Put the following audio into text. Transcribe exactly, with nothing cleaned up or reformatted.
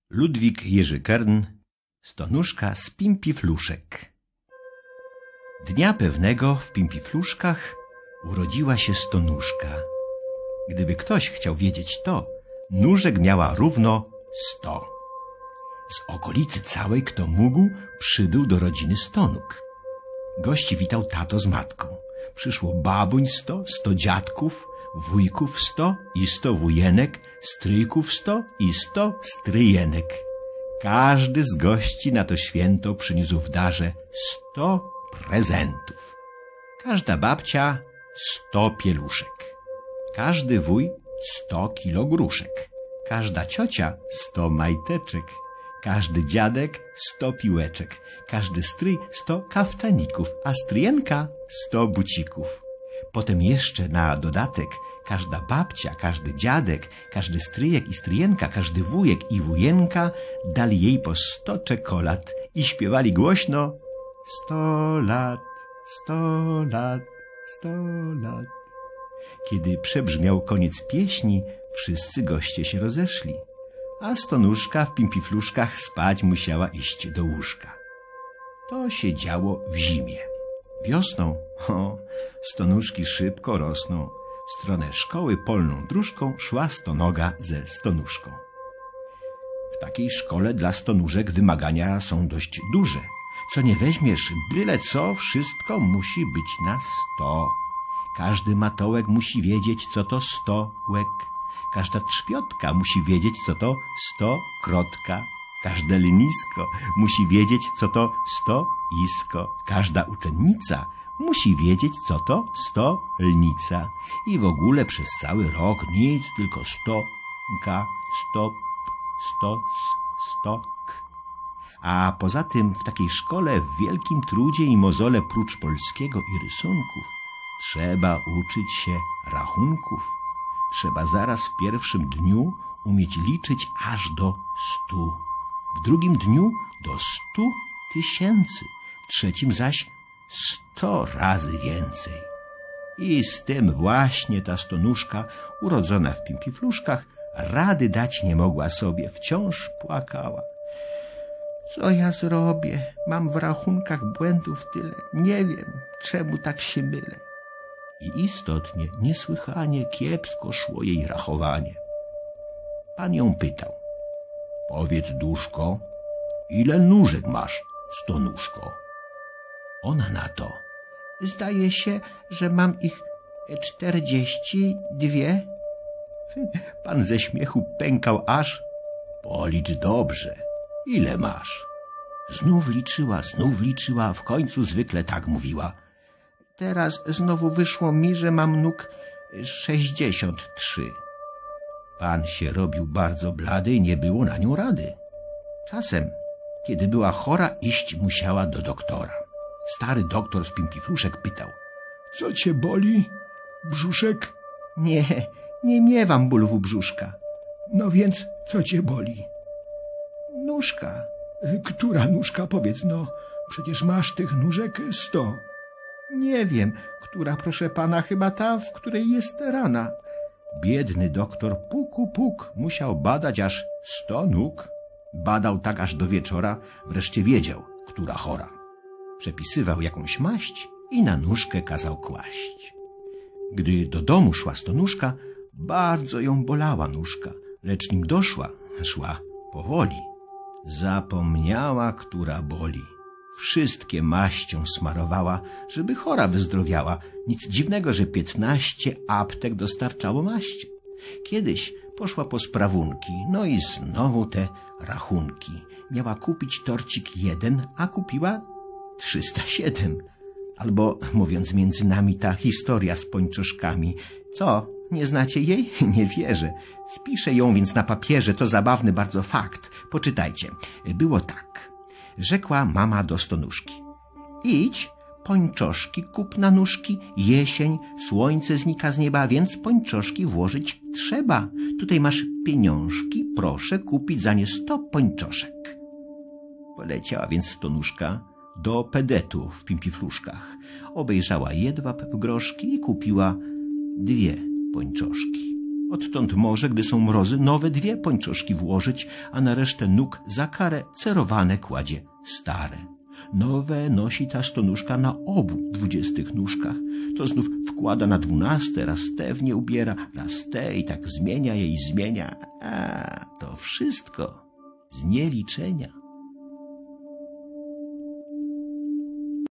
Ludwik Jerzy Kern, Stonuszka z Pimpifluszek. Dnia pewnego w Pimpifluszkach urodziła się Stonuszka. Gdyby ktoś chciał wiedzieć to, nóżek miała równo sto. Z okolicy całej, kto mógł, przybył do rodziny Stonóg. Gości witał tato z matką. Przyszło babuń sto, sto dziadków, wujków sto i sto wujenek, stryjków sto i sto stryjenek. Każdy z gości na to święto przyniósł w darze sto prezentów. Każda babcia sto pieluszek, każdy wuj sto kilo gruszek, każda ciocia sto majteczek, każdy dziadek sto piłeczek, każdy stryj sto kaftaników, a stryjenka sto bucików. Potem jeszcze na dodatek każda babcia, każdy dziadek, każdy stryjek i stryjenka, każdy wujek i wujenka dali jej po sto czekolad i śpiewali głośno: sto lat, sto lat, sto lat. Kiedy przebrzmiał koniec pieśni, wszyscy goście się rozeszli, a Stonuszka w Pimpifluszkach spać musiała iść do łóżka. To się działo w zimie. Wiosną, o, Stonuszki szybko rosną. W stronę szkoły polną dróżką szła Stonoga ze Stonuszką. W takiej szkole dla Stonużek wymagania są dość duże. Co nie weźmiesz, byle co, wszystko musi być na sto. Każdy matołek musi wiedzieć, co to stołek. Każda trzpiotka musi wiedzieć, co to sto krotka. Każde linisko musi wiedzieć, co to stoisko. Każda uczennica musi wiedzieć, co to stolnica. I w ogóle przez cały rok nic, tylko stoka, stop, stos, stok. A poza tym w takiej szkole w wielkim trudzie i mozole prócz polskiego i rysunków trzeba uczyć się rachunków. Trzeba zaraz w pierwszym dniu umieć liczyć aż do stu. W drugim dniu do stu tysięcy. W trzecim zaś sto razy więcej. I z tym właśnie ta Stonuszka, urodzona w Pimpifluszkach, rady dać nie mogła sobie. Wciąż płakała. Co ja zrobię? Mam w rachunkach błędów tyle. Nie wiem, czemu tak się mylę. I istotnie, niesłychanie kiepsko szło jej rachowanie. Pan ją pytał: powiedz, duszko, ile nóżek masz, Stonuszko? Ona na to: zdaje się, że mam ich czterdzieści dwie. Pan ze śmiechu pękał aż: policz dobrze, ile masz? Znów liczyła, znów liczyła, a w końcu zwykle tak mówiła: teraz znowu wyszło mi, że mam nóg sześćdziesiąt trzy. Pan się robił bardzo blady i nie było na nią rady. Czasem, kiedy była chora, iść musiała do doktora. Stary doktor z Pimpifluszek pytał: co cię boli? Brzuszek? Nie, nie miewam bólu brzuszka. No więc co cię boli? Nóżka. Która nóżka? Powiedz no, przecież masz tych nóżek sto. Nie wiem, która, proszę pana, chyba ta, w której jest rana. Biedny doktor puku puk musiał badać aż sto nóg. Badał tak aż do wieczora, wreszcie wiedział, która chora. Przepisywał jakąś maść i na nóżkę kazał kłaść. Gdy do domu szła Stonuszka, bardzo ją bolała nóżka, lecz nim doszła, szła powoli. Zapomniała, która boli. Wszystkie maścią smarowała, żeby chora wyzdrowiała. Nic dziwnego, że piętnaście aptek dostarczało maści. Kiedyś poszła po sprawunki, no i znowu te rachunki. Miała kupić torcik jeden, a kupiła trzysta siedem. Albo, mówiąc między nami, ta historia z pończoszkami. Co, nie znacie jej? Nie wierzę. Spiszę ją więc na papierze, to zabawny bardzo fakt. Poczytajcie. Było tak. Rzekła mama do Stonuszki: idź, pończoszki kup na nóżki, jesień, słońce znika z nieba, więc pończoszki włożyć trzeba. Tutaj masz pieniążki, proszę kupić za nie sto pończoszek. Poleciała więc Stonuszka do pedetu w Pimpifluszkach. Obejrzała jedwab w groszki i kupiła dwie pończoszki. Odtąd może, gdy są mrozy, nowe dwie pończoszki włożyć, a na resztę nóg za karę cerowane kładzie stare. Nowe nosi ta stonuszka na obu dwudziestych nóżkach, to znów wkłada na dwunaste, raz te w nie ubiera, raz te i tak zmienia je i zmienia. A to wszystko z nieliczenia.